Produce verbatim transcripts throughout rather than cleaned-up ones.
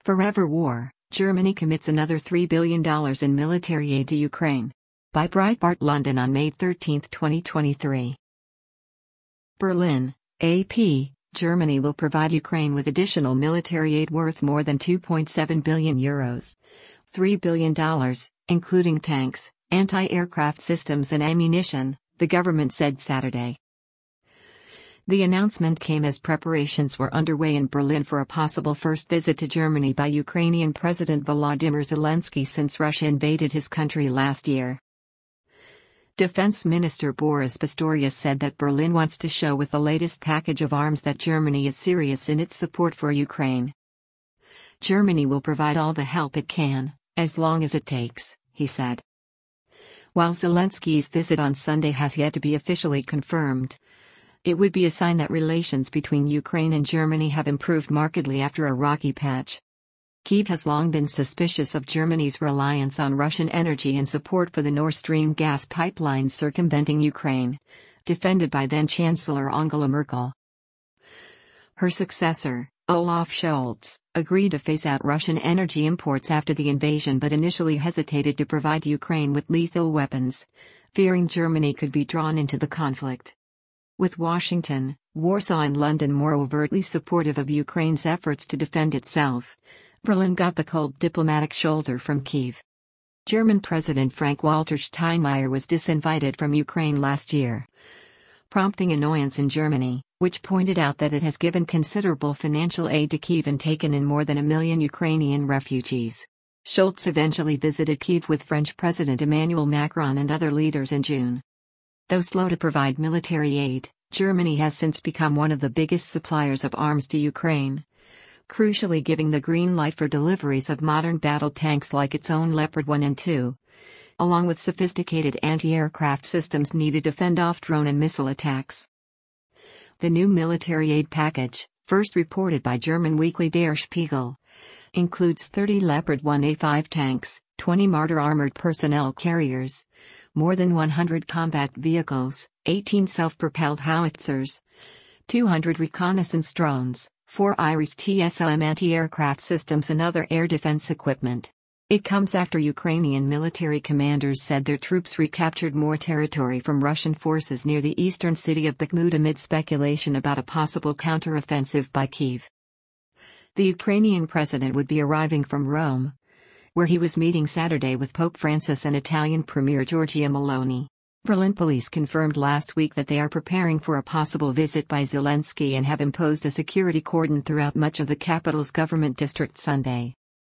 Forever War, Germany commits another three billion dollars in military aid to Ukraine. By Breitbart London on May thirteenth, twenty twenty-three. Berlin, A P, Germany will provide Ukraine with additional military aid worth more than two point seven billion euros, three billion dollars, including tanks, anti-aircraft systems and ammunition, the government said Saturday. The announcement came as preparations were underway in Berlin for a possible first visit to Germany by Ukrainian President Volodymyr Zelensky since Russia invaded his country last year. Defense Minister Boris Pistorius said that Berlin wants to show with the latest package of arms that Germany is serious in its support for Ukraine. Germany will provide all the help it can, as long as it takes, he said. While Zelensky's visit on Sunday has yet to be officially confirmed, it would be a sign that relations between Ukraine and Germany have improved markedly after a rocky patch. Kyiv has long been suspicious of Germany's reliance on Russian energy and support for the Nord Stream gas pipelines circumventing Ukraine, defended by then-Chancellor Angela Merkel. Her successor, Olaf Scholz, agreed to phase out Russian energy imports after the invasion but initially hesitated to provide Ukraine with lethal weapons, fearing Germany could be drawn into the conflict. With Washington, Warsaw and London more overtly supportive of Ukraine's efforts to defend itself, Berlin got the cold diplomatic shoulder from Kyiv. German President Frank-Walter Steinmeier was disinvited from Ukraine last year, prompting annoyance in Germany, which pointed out that it has given considerable financial aid to Kyiv and taken in more than a million Ukrainian refugees. Scholz eventually visited Kyiv with French President Emmanuel Macron and other leaders in June. Though slow to provide military aid, Germany has since become one of the biggest suppliers of arms to Ukraine, crucially giving the green light for deliveries of modern battle tanks like its own Leopard one and two, along with sophisticated anti-aircraft systems needed to fend off drone and missile attacks. The new military aid package, first reported by German weekly Der Spiegel, includes thirty Leopard one A five tanks, twenty Marder armored personnel carriers, more than one hundred combat vehicles, eighteen self-propelled howitzers, two hundred reconnaissance drones, four Iris T S L M anti-aircraft systems and other air defense equipment. It comes after Ukrainian military commanders said their troops recaptured more territory from Russian forces near the eastern city of Bakhmut amid speculation about a possible counteroffensive by Kyiv. The Ukrainian president would be arriving from Rome, where he was meeting Saturday with Pope Francis and Italian Premier Giorgia Meloni. Berlin police confirmed last week that they are preparing for a possible visit by Zelensky and have imposed a security cordon throughout much of the capital's government district Sunday.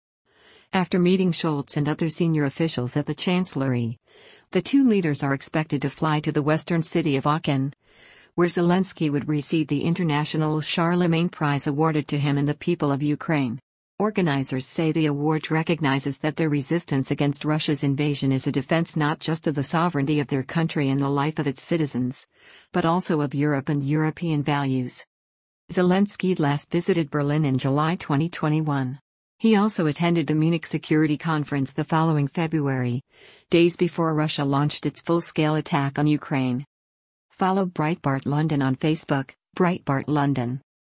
After meeting Scholz and other senior officials at the Chancellery, the two leaders are expected to fly to the western city of Aachen, where Zelensky would receive the International Charlemagne Prize awarded to him and the people of Ukraine. Organizers say the award recognizes that their resistance against Russia's invasion is a defense not just of the sovereignty of their country and the life of its citizens, but also of Europe and European values. Zelensky last visited Berlin in July twenty twenty-one. He also attended the Munich Security Conference the following February, days before Russia launched its full-scale attack on Ukraine. Follow Breitbart London on Facebook, Breitbart London.